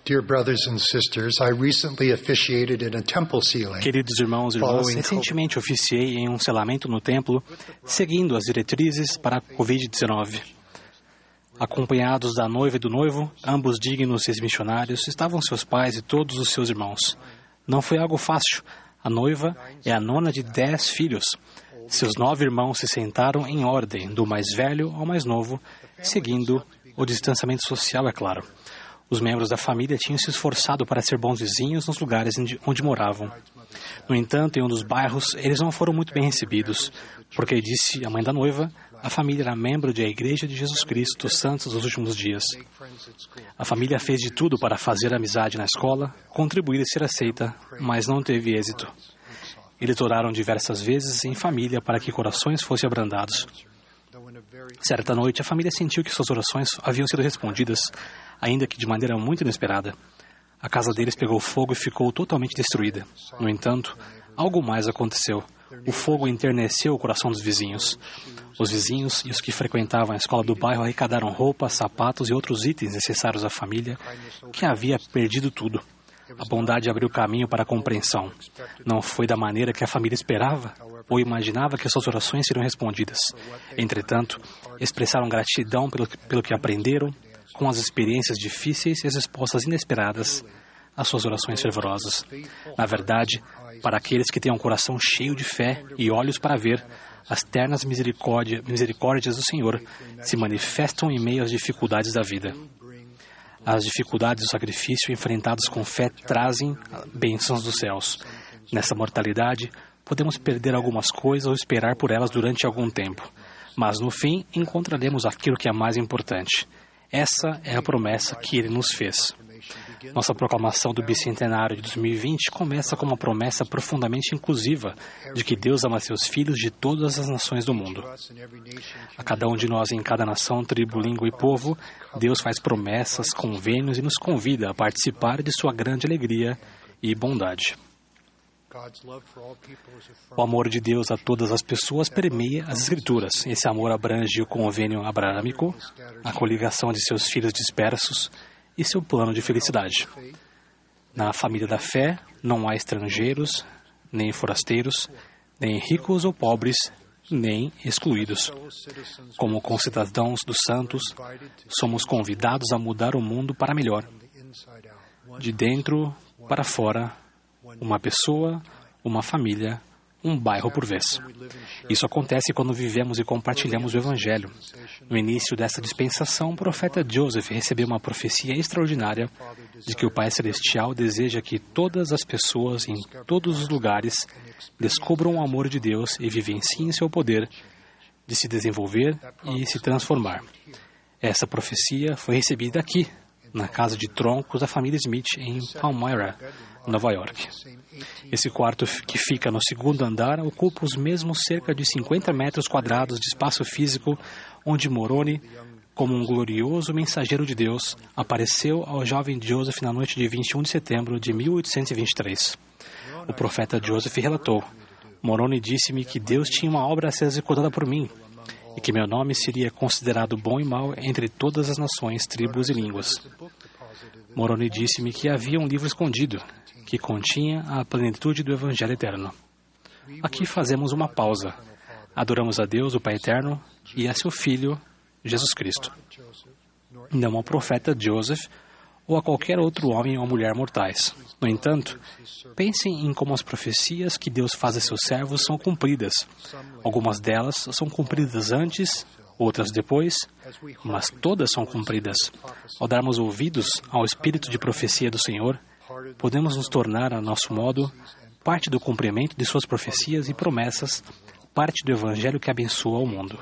Dear brothers and sisters, I recently officiated in a temple sealing. Queridos irmãos e irmãs, recentemente oficiei em um selamento no templo, seguindo as diretrizes para a Covid-19. Acompanhados da noiva e do noivo, ambos dignos ex-missionários, estavam seus pais e todos os seus irmãos. Não foi algo fácil. A noiva é a nona de 10 filhos. Seus 9 irmãos se sentaram em ordem, do mais velho ao mais novo, seguindo o distanciamento social, é claro. Os membros da família tinham se esforçado para ser bons vizinhos nos lugares onde moravam. No entanto, em um dos bairros, eles não foram muito bem recebidos, porque, disse a mãe da noiva, a família era membro da Igreja de Jesus Cristo dos Santos dos Últimos Dias. A família fez de tudo para fazer amizade na escola, contribuir e ser aceita, mas não teve êxito. Eles oraram diversas vezes em família para que corações fossem abrandados. Certa noite, a família sentiu que suas orações haviam sido respondidas, ainda que de maneira muito inesperada. A casa deles pegou fogo e ficou totalmente destruída. No entanto, algo mais aconteceu. O fogo enterneceu o coração dos vizinhos. Os vizinhos e os que frequentavam a escola do bairro arrecadaram roupas, sapatos e outros itens necessários à família, que havia perdido tudo. A bondade abriu caminho para a compreensão. Não foi da maneira que a família esperava ou imaginava que suas orações seriam respondidas. Entretanto, expressaram gratidão pelo que aprenderam, com as experiências difíceis e as respostas inesperadas às suas orações fervorosas. Na verdade, para aqueles que têm um coração cheio de fé e olhos para ver, as ternas misericórdias do Senhor se manifestam em meio às dificuldades da vida. As dificuldades do sacrifício enfrentados com fé trazem bênçãos dos céus. Nessa mortalidade, podemos perder algumas coisas ou esperar por elas durante algum tempo, mas no fim encontraremos aquilo que é mais importante. Essa é a promessa que Ele nos fez. Nossa proclamação do bicentenário de 2020 começa com uma promessa profundamente inclusiva de que Deus ama seus filhos de todas as nações do mundo. A cada um de nós em cada nação, tribo, língua e povo, Deus faz promessas, convênios e nos convida a participar de sua grande alegria e bondade. O amor de Deus a todas as pessoas permeia as Escrituras. Esse amor abrange o convênio abraâmico, a coligação de seus filhos dispersos e seu plano de felicidade. Na família da fé, não há estrangeiros, nem forasteiros, nem ricos ou pobres, nem excluídos. Como concidadãos dos santos, somos convidados a mudar o mundo para melhor, de dentro para fora, uma pessoa, uma família, um bairro por vez. Isso acontece quando vivemos e compartilhamos o Evangelho. No início dessa dispensação, o profeta Joseph recebeu uma profecia extraordinária de que o Pai Celestial deseja que todas as pessoas em todos os lugares descubram o amor de Deus e vivenciem seu poder de se desenvolver e se transformar. Essa profecia foi recebida aqui, na casa de troncos da família Smith, em Palmyra, Nova York. Esse quarto, que fica no segundo andar, ocupa os mesmos cerca de 50 metros quadrados de espaço físico onde Moroni, como um glorioso mensageiro de Deus, apareceu ao jovem Joseph na noite de 21 de setembro de 1823. O profeta Joseph relatou: Moroni disse-me que Deus tinha uma obra a ser executada por mim e que meu nome seria considerado bom e mau entre todas as nações, tribos e línguas. Moroni disse-me que havia um livro escondido que continha a plenitude do Evangelho Eterno. Aqui fazemos uma pausa. Adoramos a Deus, o Pai Eterno, e a seu Filho, Jesus Cristo. Não ao profeta Joseph ou a qualquer outro homem ou mulher mortais. No entanto, pensem em como as profecias que Deus faz a seus servos são cumpridas. Algumas delas são cumpridas antes, outras depois, mas todas são cumpridas. Ao darmos ouvidos ao espírito de profecia do Senhor, podemos nos tornar, a nosso modo, parte do cumprimento de suas profecias e promessas, parte do Evangelho que abençoa o mundo.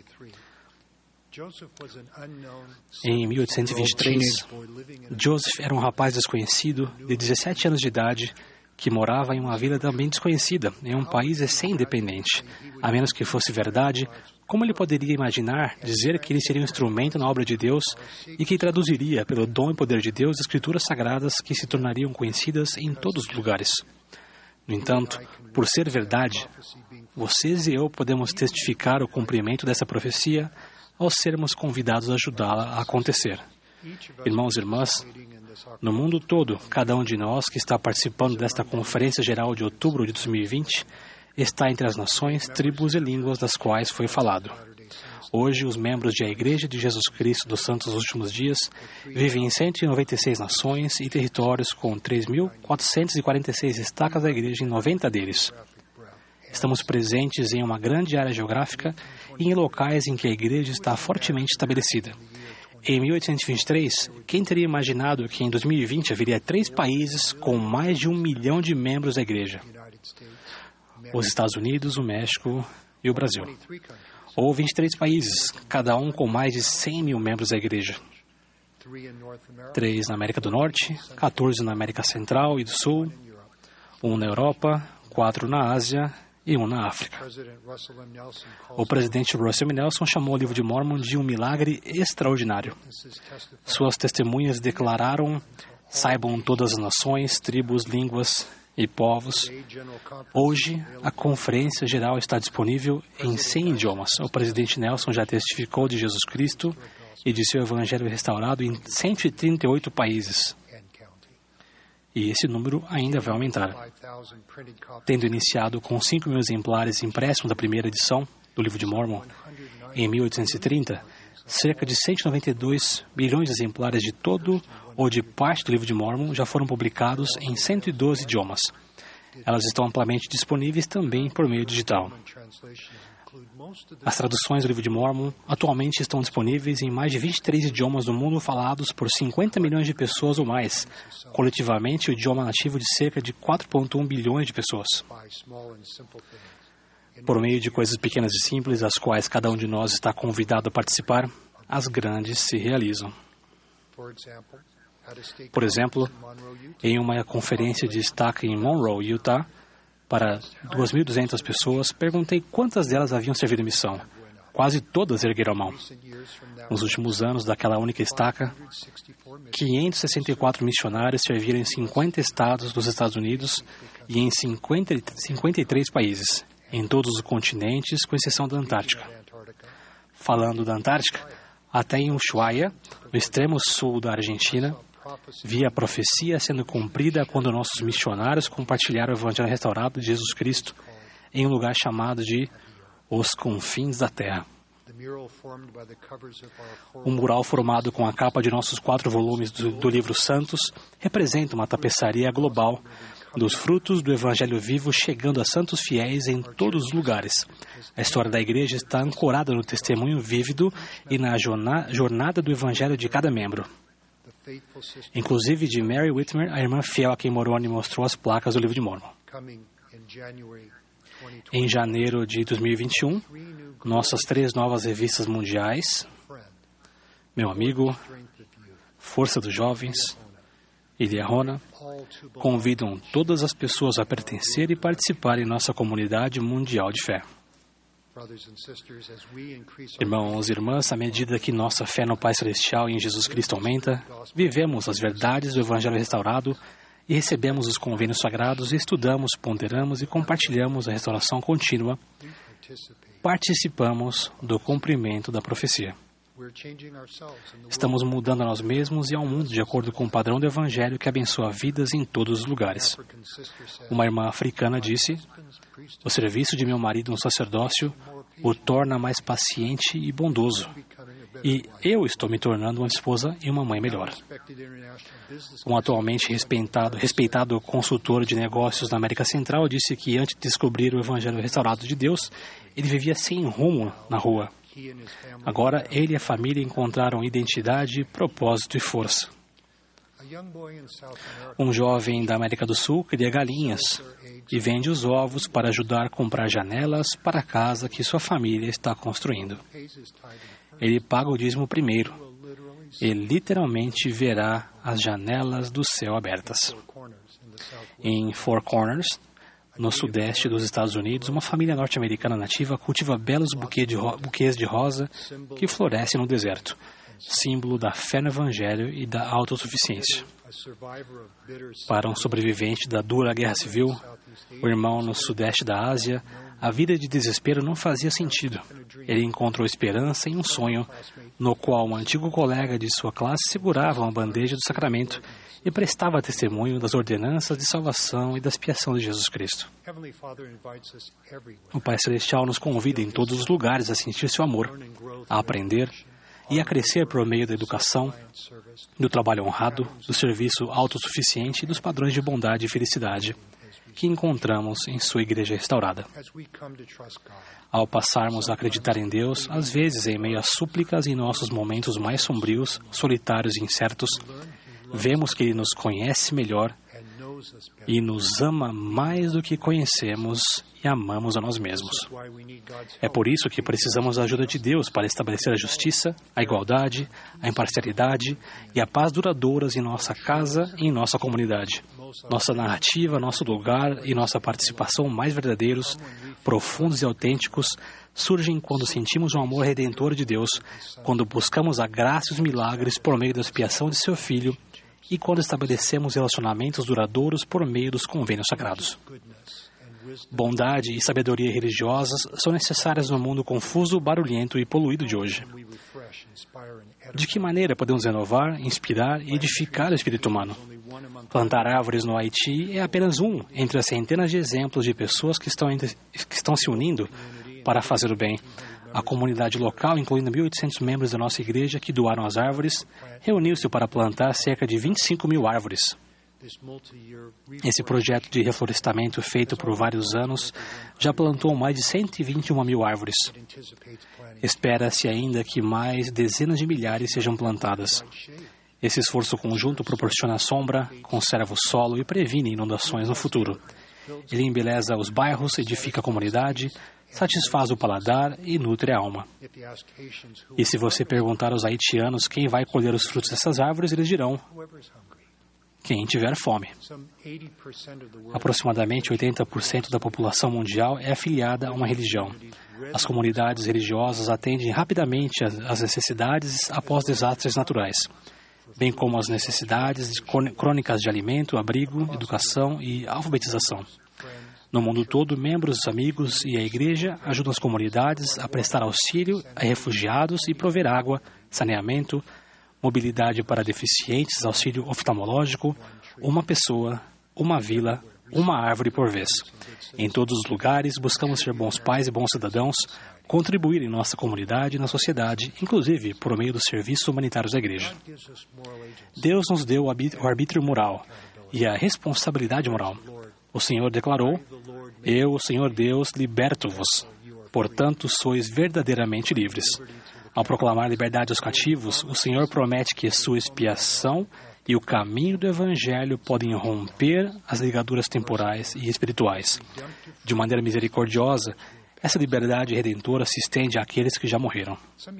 Em 1823, Joseph era um rapaz desconhecido, de 17 anos de idade, que morava em uma vila também desconhecida, em um país recém-independente. A menos que fosse verdade, como ele poderia imaginar dizer que ele seria um instrumento na obra de Deus e que traduziria, pelo dom e poder de Deus, escrituras sagradas que se tornariam conhecidas em todos os lugares? No entanto, por ser verdade, vocês e eu podemos testificar o cumprimento dessa profecia ao sermos convidados a ajudá-la a acontecer. Irmãos e irmãs, no mundo todo, cada um de nós que está participando desta Conferência Geral de outubro de 2020 está entre as nações, tribos e línguas das quais foi falado. Hoje, os membros da Igreja de Jesus Cristo dos Santos dos Últimos Dias vivem em 196 nações e territórios com 3.446 estacas da Igreja em 90 deles. Estamos presentes em uma grande área geográfica e em locais em que a Igreja está fortemente estabelecida. Em 1823, quem teria imaginado que em 2020 haveria 3 países com mais de 1 milhão de membros da Igreja? Os Estados Unidos, o México e o Brasil. Ou 23 países, cada um com mais de 100 mil membros da Igreja. 3 na América do Norte, 14 na América Central e do Sul, 1 na Europa, 4 na Ásia e 1 na África. O presidente Russell M. Nelson chamou o livro de Mórmon de um milagre extraordinário. Suas testemunhas declararam: saibam todas as nações, tribos, línguas e povos. Hoje, a Conferência Geral está disponível em 100 idiomas. O presidente Nelson já testificou de Jesus Cristo e de seu Evangelho restaurado em 138 países. E esse número ainda vai aumentar. Tendo iniciado com 5 mil exemplares impressos da primeira edição do Livro de Mórmon, em 1830, cerca de 192 bilhões de exemplares de todo ou de parte do Livro de Mórmon já foram publicados em 112 idiomas. Elas estão amplamente disponíveis também por meio digital. As traduções do Livro de Mórmon atualmente estão disponíveis em mais de 23 idiomas do mundo falados por 50 milhões de pessoas ou mais, coletivamente o idioma nativo de cerca de 4,1 bilhões de pessoas. Por meio de coisas pequenas e simples, às quais cada um de nós está convidado a participar, as grandes se realizam. Por exemplo, em uma conferência de estaca em Monroe, Utah, para 2.200 pessoas, perguntei quantas delas haviam servido missão. Quase todas ergueram a mão. Nos últimos anos daquela única estaca, 564 missionários serviram em 50 estados dos Estados Unidos e em 53 países, em todos os continentes, com exceção da Antártica. Falando da Antártica, até em Ushuaia, no extremo sul da Argentina, vi a profecia sendo cumprida quando nossos missionários compartilharam o Evangelho restaurado de Jesus Cristo em um lugar chamado de Os Confins da Terra. Um mural formado com a capa de nossos 4 volumes do livro Santos representa uma tapeçaria global dos frutos do Evangelho vivo chegando a santos fiéis em todos os lugares. A história da Igreja está ancorada no testemunho vívido e na jornada do Evangelho de cada membro. Inclusive de Mary Whitmer, a irmã fiel a quem Moroni mostrou as placas do Livro de Mórmon. Em janeiro de 2021, nossas 3 novas revistas mundiais, Meu Amigo, Força dos Jovens e Liahona, convidam todas as pessoas a pertencer e participar em nossa comunidade mundial de fé. Irmãos e irmãs, à medida que nossa fé no Pai Celestial e em Jesus Cristo aumenta, vivemos as verdades do Evangelho restaurado e recebemos os convênios sagrados, estudamos, ponderamos e compartilhamos a restauração contínua, participamos do cumprimento da profecia. Estamos mudando a nós mesmos e ao mundo de acordo com o padrão do Evangelho que abençoa vidas em todos os lugares. Uma irmã africana disse: o serviço de meu marido no sacerdócio o torna mais paciente e bondoso. E eu estou me tornando uma esposa e uma mãe melhor. Um atualmente respeitado consultor de negócios na América Central disse que antes de descobrir o Evangelho restaurado de Deus, ele vivia sem rumo na rua. Agora, ele e a família encontraram identidade, propósito e força. Um jovem da América do Sul cria galinhas e vende os ovos para ajudar a comprar janelas para a casa que sua família está construindo. Ele paga o dízimo primeiro e literalmente verá as janelas do céu abertas. Em Four Corners, no sudeste dos Estados Unidos, uma família norte-americana nativa cultiva belos buquês de rosa que florescem no deserto. símbolo da fé no Evangelho e da autossuficiência. Para um sobrevivente da dura guerra civil, o irmão no sudeste da Ásia, a vida de desespero não fazia sentido. Ele encontrou esperança em um sonho, no qual um antigo colega de sua classe segurava uma bandeja do sacramento e prestava testemunho das ordenanças de salvação e da expiação de Jesus Cristo. O Pai Celestial nos convida em todos os lugares a sentir seu amor, a aprender e a crescer por meio da educação, do trabalho honrado, do serviço autossuficiente e dos padrões de bondade e felicidade que encontramos em sua igreja restaurada. Ao passarmos a acreditar em Deus, às vezes em meio a súplicas e em nossos momentos mais sombrios, solitários e incertos, vemos que Ele nos conhece melhor e nos ama mais do que conhecemos e amamos a nós mesmos. É por isso que precisamos da ajuda de Deus para estabelecer a justiça, a igualdade, a imparcialidade e a paz duradouras em nossa casa e em nossa comunidade. Nossa narrativa, nosso lugar e nossa participação mais verdadeiros, profundos e autênticos surgem quando sentimos o amor redentor de Deus, quando buscamos a graça e os milagres por meio da expiação de seu Filho e quando estabelecemos relacionamentos duradouros por meio dos convênios sagrados. Bondade e sabedoria religiosas são necessárias no mundo confuso, barulhento e poluído de hoje. De que maneira podemos renovar, inspirar e edificar o espírito humano? Plantar árvores no Haiti é apenas um entre as centenas de exemplos de pessoas que estão se unindo para fazer o bem. A comunidade local, incluindo 1.800 membros da nossa igreja que doaram as árvores, reuniu-se para plantar cerca de 25 mil árvores. Esse projeto de reflorestamento feito por vários anos já plantou mais de 121 mil árvores. Espera-se ainda que mais dezenas de milhares sejam plantadas. Esse esforço conjunto proporciona sombra, conserva o solo e previne inundações no futuro. Ele embeleza os bairros, edifica a comunidade, satisfaz o paladar e nutre a alma. E se você perguntar aos haitianos quem vai colher os frutos dessas árvores, eles dirão: quem tiver fome. Aproximadamente 80% da população mundial é afiliada a uma religião. As comunidades religiosas atendem rapidamente às necessidades após desastres naturais, bem como as necessidades crônicas de alimento, abrigo, educação e alfabetização. No mundo todo, membros, amigos e a igreja ajudam as comunidades a prestar auxílio a refugiados e prover água, saneamento, mobilidade para deficientes, auxílio oftalmológico, uma pessoa, uma vila, uma árvore por vez. Em todos os lugares, buscamos ser bons pais e bons cidadãos, contribuir em nossa comunidade e na sociedade, inclusive por meio dos serviços humanitários da igreja. Deus nos deu o arbítrio moral e a responsabilidade moral. O Senhor declarou: eu, o Senhor Deus, liberto-vos. Portanto, sois verdadeiramente livres. Ao proclamar liberdade aos cativos, o Senhor promete que sua expiação e o caminho do Evangelho podem romper as ligaduras temporais e espirituais. De maneira misericordiosa, essa liberdade redentora se estende àqueles que já morreram.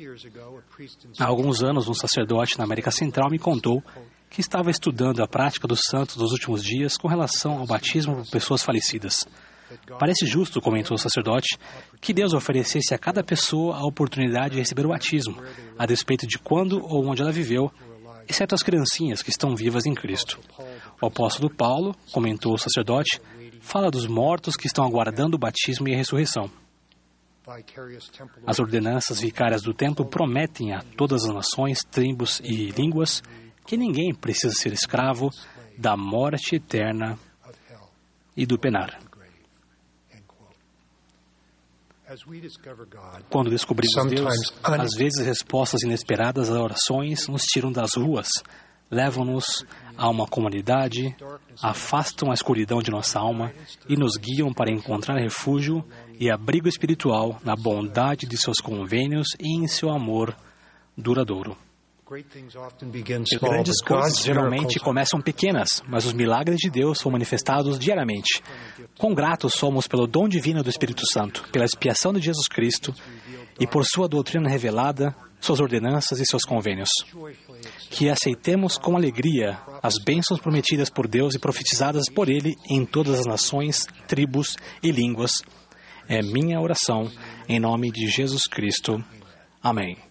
Há alguns anos, um sacerdote na América Central me contou que estava estudando a prática dos santos dos últimos dias com relação ao batismo por pessoas falecidas. Parece justo, comentou o sacerdote, que Deus oferecesse a cada pessoa a oportunidade de receber o batismo, a despeito de quando ou onde ela viveu, exceto as criancinhas que estão vivas em Cristo. O apóstolo Paulo, comentou o sacerdote, fala dos mortos que estão aguardando o batismo e a ressurreição. As ordenanças vicárias do templo prometem a todas as nações, tribos e línguas que ninguém precisa ser escravo da morte eterna e do penar. Quando descobrimos Deus, às vezes respostas inesperadas às orações nos tiram das ruas, levam-nos a uma comunidade, afastam a escuridão de nossa alma e nos guiam para encontrar refúgio e abrigo espiritual na bondade de seus convênios e em seu amor duradouro. Grandes coisas geralmente começam pequenas, mas os milagres de Deus são manifestados diariamente. Quão gratos somos pelo dom divino do Espírito Santo, pela expiação de Jesus Cristo e por sua doutrina revelada, suas ordenanças e seus convênios. Que aceitemos com alegria as bênçãos prometidas por Deus e profetizadas por Ele em todas as nações, tribos e línguas. É minha oração, em nome de Jesus Cristo. Amém.